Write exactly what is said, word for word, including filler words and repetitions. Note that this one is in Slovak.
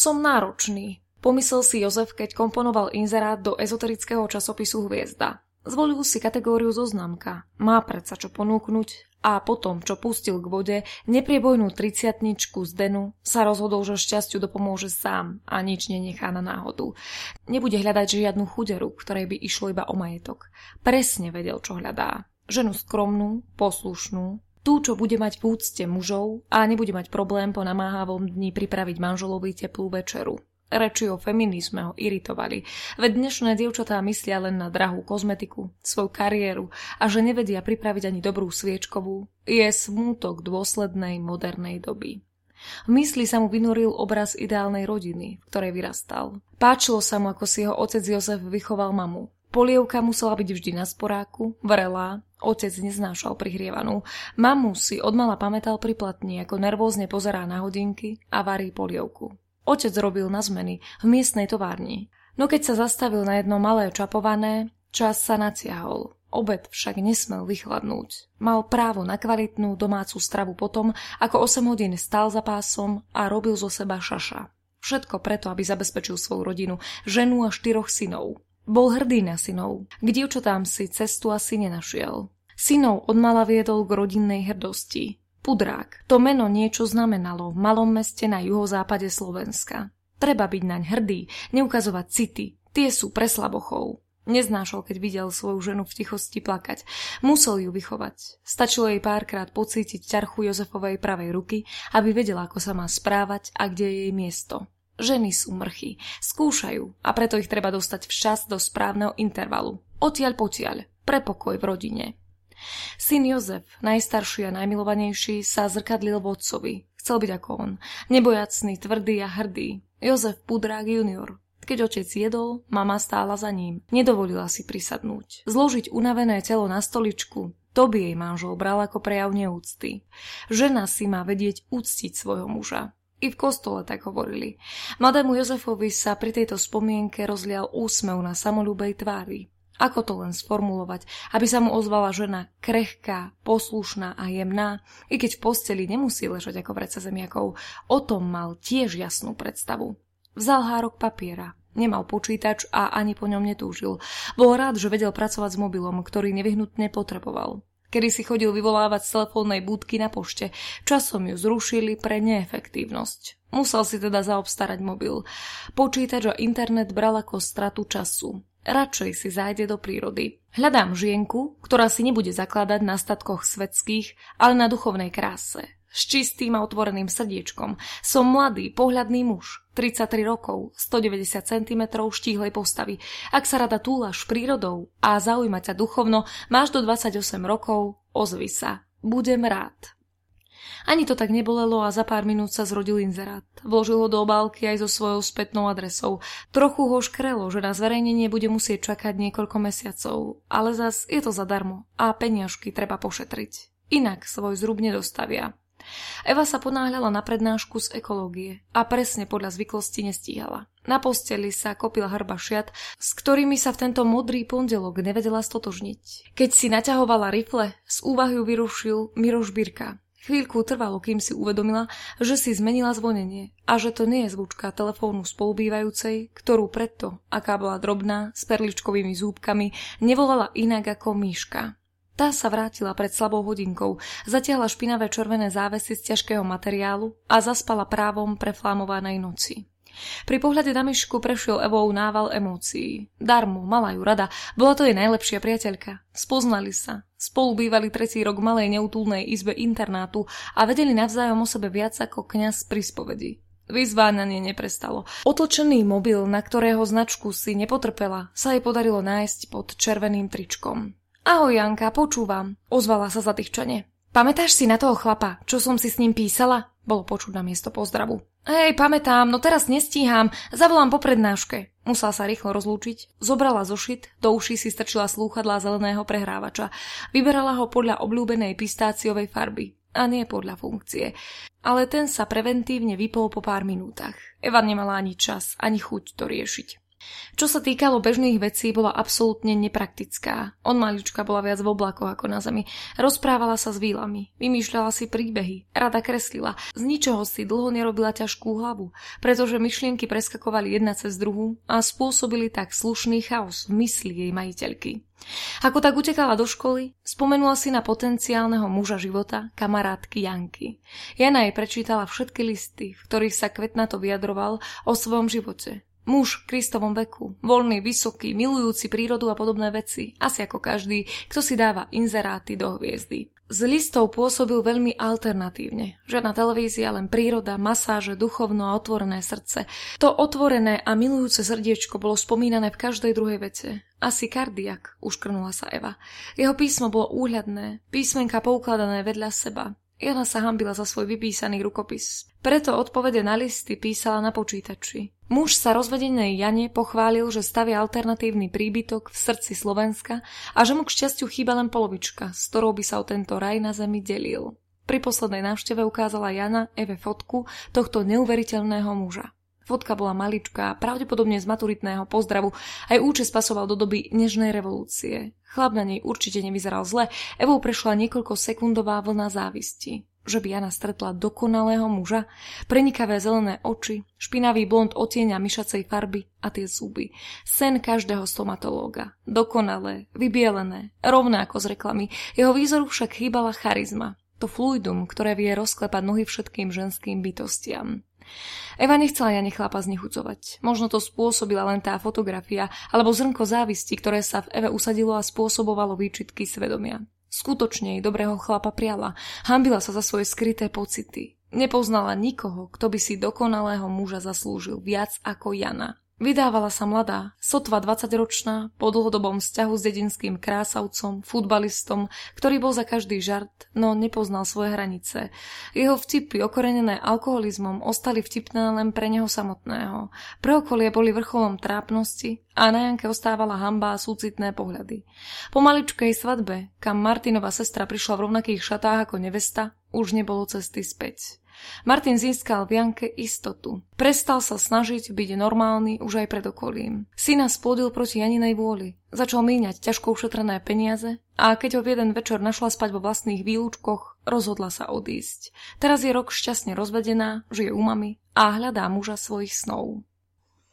Som náročný, pomyslel si Jozef, keď komponoval inzerát do ezoterického časopisu Hviezda. Zvolil si kategóriu zoznamka. Má predsa čo ponúknuť a potom, čo pustil k vode nepriebojnú triciatničku z Denu, sa rozhodol, že šťastiu dopomôže sám a nič nenechá na náhodu. Nebude hľadať žiadnu chuderu, ktorej by išlo iba o majetok. Presne vedel, čo hľadá. Ženu skromnú, poslušnú, tú, čo bude mať v úcte mužov a nebude mať problém po namáhavom dni pripraviť manželovi teplú večeru. Reči o feminizme ho iritovali, veď dnešné dievčatá myslia len na drahú kozmetiku, svoju kariéru a že nevedia pripraviť ani dobrú sviečkovú, je smútok dôslednej modernej doby. V mysli sa mu vynoril obraz ideálnej rodiny, v ktorej vyrastal. Páčilo sa mu, ako si jeho otec Jozef vychoval mamu. Polievka musela byť vždy na sporáku, vrelá, otec neznášal prihrievanú. Mamu si odmala pamätal pri platni, ako nervózne pozerá na hodinky a varí polievku. Otec robil na zmeny v miestnej továrni. No keď sa zastavil na jedno malé čapované, čas sa naciahol. Obed však nesmel vychladnúť. Mal právo na kvalitnú domácu stravu potom, ako osem hodín stál za pásom a robil zo seba šaša. Všetko preto, aby zabezpečil svoju rodinu, ženu a štyroch synov. Bol hrdý na synov. K dievčatám si cestu asi nenašiel. Synov odmala viedol k rodinnej hrdosti. Pudrák. To meno niečo znamenalo v malom meste na juhozápade Slovenska. Treba byť naň hrdý, neukazovať city. Tie sú pre slabochov. Neznášal, keď videl svoju ženu v tichosti plakať. Musel ju vychovať. Stačilo jej párkrát pocítiť ťarchu Jozefovej pravej ruky, aby vedela, ako sa má správať a kde je jej miesto. Ženy sú mrchy, skúšajú a preto ich treba dostať včas do správneho intervalu. Odtiaľ potiaľ, pre pokoj v rodine. Syn Jozef, najstarší a najmilovanejší, sa zrkadlil v otcovi. Chcel byť ako on, nebojacný, tvrdý a hrdý. Jozef Pudrák junior. Keď otec jedol, mama stála za ním. Nedovolila si prisadnúť. Zložiť unavené telo na stoličku, to by jej manžel bral ako prejav neúcty. Žena si má vedieť úctiť svojho muža. I v kostole tak hovorili. Mladému Jozefovi sa pri tejto spomienke rozlial úsmev na samoľúbej tvári. Ako to len sformulovať, aby sa mu ozvala žena krehká, poslušná a jemná, i keď v posteli nemusí ležať ako vreca zemiakov, o tom mal tiež jasnú predstavu. Vzal hárok papiera, nemal počítač a ani po ňom netúžil. Bol rád, že vedel pracovať s mobilom, ktorý nevyhnutne potreboval. Kedy si chodil vyvolávať z telefónnej budky na pošte, časom ju zrušili pre neefektívnosť. Musel si teda zaobstarať mobil. Počítač a internet bral ako stratu času. Radšej si zájde do prírody. Hľadám žienku, ktorá si nebude zakladať na statkoch svetských, ale na duchovnej kráse. S čistým a otvoreným srdiečkom. Som mladý, pohľadný muž, tridsaťtri rokov, stodeväťdesiat centimetrov štíhlej postavy. Ak sa rada túlaš prírodou a zaujímať sa duchovno, máš do dvadsaťosem rokov, ozvi sa. Budem rád. Ani to tak nebolelo a za pár minút sa zrodil inzerát. Vložil ho do obálky aj so svojou spätnou adresou. Trochu ho škrelo, že na zverejnenie bude musieť čakať niekoľko mesiacov, ale zas je to zadarmo a peniažky treba pošetriť. Inak svoj zrub nedostavia. Eva sa ponáhľala na prednášku z ekológie a presne podľa zvyklosti nestíhala. Na posteli sa kopil hrba šiat, s ktorými sa v tento modrý pondelok nevedela stotožniť. Keď si naťahovala rifle, z úvahy ju vyrušil Miroš Birka. Chvíľku trvalo, kým si uvedomila, že si zmenila zvonenie a že to nie je zvučka telefónu spolubývajúcej, ktorú preto, aká bola drobná, s perličkovými zúbkami, nevolala inak ako Míška. Tá sa vrátila pred slabou hodinkou, zatiahla špinavé červené závesy z ťažkého materiálu a zaspala právom preflámovanej noci. Pri pohľade na Mišku prešiel Evou nával emócií. Darmo, mala ju rada, bola to jej najlepšia priateľka. Spoznali sa, spolu bývali tretí rok v malej neutulnej izbe internátu a vedeli navzájom o sebe viac ako kňaz pri spovedi. Vyzvánanie neprestalo. Otočený mobil, na ktorého značku si nepotrpela, sa jej podarilo nájsť pod červeným tričkom. Ahoj Janka, počúvam, ozvala sa zatýchčane. Pamätáš si na toho chlapa, čo som si s ním písala? Bolo počuť na miesto pozdravu. Hej, pamätám, no teraz nestíham, zavolám po prednáške. Musela sa rýchlo rozlúčiť, zobrala zošit, do uší si strčila slúchadlá zeleného prehrávača. Vyberala ho podľa obľúbenej pistáciovej farby, a nie podľa funkcie. Ale ten sa preventívne vypol po pár minútach. Eva nemala ani čas, ani chuť to riešiť. Čo sa týkalo bežných vecí, bola absolútne nepraktická. Od malička bola viac v oblakoch ako na zemi. Rozprávala sa s vílami, vymýšľala si príbehy, rada kreslila. Z ničoho si dlho nerobila ťažkú hlavu, pretože myšlienky preskakovali jedna cez druhú a spôsobili tak slušný chaos v mysli jej majiteľky. Ako tak utekala do školy, spomenula si na potenciálneho muža života, kamarátky Janky. Jana jej prečítala všetky listy, v ktorých sa Kvetnato vyjadroval o svojom živote. Muž v Kristovom veku, voľný, vysoký, milujúci prírodu a podobné veci, asi ako každý, kto si dáva inzeráty do hviezdy. Z listov pôsobil veľmi alternatívne. Žiadna televízia, len príroda, masáže, duchovno a otvorené srdce. To otvorené a milujúce srdiečko bolo spomínané v každej druhej vete. Asi kardiak, uškrnula sa Eva. Jeho písmo bolo úhľadné, písmenka poukladané vedľa seba. Jana sa hanbila za svoj vypísaný rukopis. Preto odpovede na listy písala na počítači. Muž sa rozvedenej Jane pochválil, že stavia alternatívny príbytok v srdci Slovenska a že mu k šťastiu chýba len polovička, s ktorou by sa o tento raj na zemi delil. Pri poslednej návšteve ukázala Jana Eve fotku tohto neuveriteľného muža. Fotka bola maličká, pravdepodobne z maturitného pozdravu, aj účes pasoval do doby nežnej revolúcie. Chlap na nej určite nevyzeral zle, Evou prešla niekoľko sekundová vlna závisti. Že by Jana stretla dokonalého muža, prenikavé zelené oči, špinavý blond odtieňa myšacej farby a tie zuby. Sen každého stomatológa. Dokonalé, vybielené, rovnako z reklamy. Jeho výzoru však chýbala charizma. To fluidum, ktoré vie rozklepať nohy všetkým ženským bytostiam. Eva nechcela Jane chlapa znechucovať. Možno to spôsobila len tá fotografia alebo zrnko závisti, ktoré sa v Eve usadilo a spôsobovalo výčitky svedomia. Skutočne jej dobrého chlapa priala. Hanbila sa za svoje skryté pocity. Nepoznala nikoho, kto by si dokonalého muža zaslúžil viac ako Jana. Vydávala sa mladá, sotva dvadsaťročná, po dlhodobom vzťahu s dedinským krásavcom, futbalistom, ktorý bol za každý žart, no nepoznal svoje hranice. Jeho vtipy, okorenené alkoholizmom, ostali vtipné len pre neho samotného. Pre okolie boli vrcholom trápnosti a na Janke ostávala hanba a súcitné pohľady. Po maličkej svadbe, kam Martinova sestra prišla v rovnakých šatách ako nevesta, už nebolo cesty späť. Martin získal v Janke istotu. Prestal sa snažiť byť normálny už aj pred okolím. Syna splodil proti Janinej vôli. Začal míňať ťažko ušetrené peniaze a keď ho v jeden večer našla spať vo vlastných výlučkoch, rozhodla sa odísť. Teraz je rok šťastne rozvedená, žije u mami a hľadá muža svojich snov.